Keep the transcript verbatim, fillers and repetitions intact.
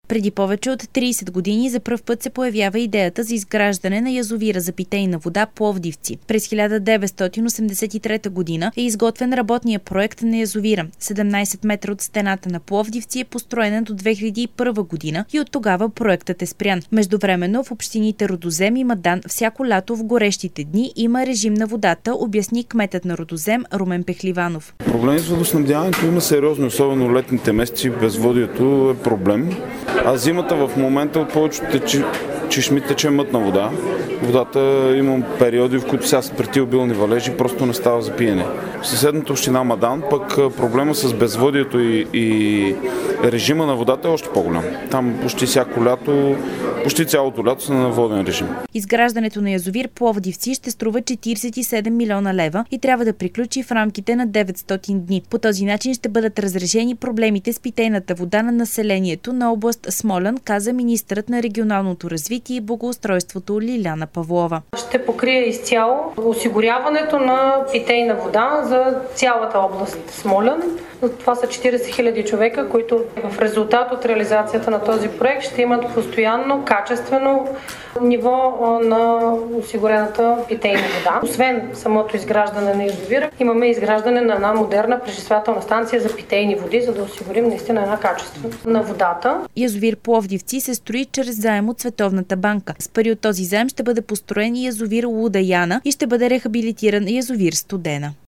Преди повече от трийсет години за пръв път се появява идеята за изграждане на язовира за питейна вода Пловдивци. През хиляда деветстотин осемдесет и трета година е изготвен работния проект на язовира. седемнайсет метра от стената на Пловдивци е построена до две хиляди и първа година и от тогава проектът е спрян. Междувременно в общините Рудозем и Мадан всяко лято в горещите дни има режим на водата, обясни кметът на Рудозем Румен Пехливанов. Проблеми с водоснабдяването има сериозни, особено летните месеци. Безводието е проблем. А зимата в момента от повечето чешми тече мътна вода. Водата има периоди, в които сега са прети обилни валежи, просто не става за пиене. В съседната община Мадан пък проблема с безводието и, и режима на водата е още по-голям. Там почти всяко лято, почти цялото лято са на воден режим. Изграждането на язовир Пловдивци ще струва четирийсет и седем милиона лева и трябва да приключи в рамките на деветстотин дни. По този начин ще бъдат разрешени проблемите с питейната вода на населението на област Смолян, каза министърът на регионалното развитие и благоустройството Лиляна Павлова. Ще покрие изцяло осигуряването на питейна вода за цялата област Смолян. Това са четирийсет хиляди човека, които в резултат от реализацията на този проект ще имат постоянно, качествено ниво на осигурената питейна вода. Освен самото изграждане на язовира, имаме изграждане на една модерна пречиствателна станция за питейни води, за да осигурим наистина една качество на водата. Язовир Пловдивци се строи чрез заем от Световната банка. С пари от този заем ще бъде построен и язовир Луда Яна и ще бъде рехабилитиран язовир Студена.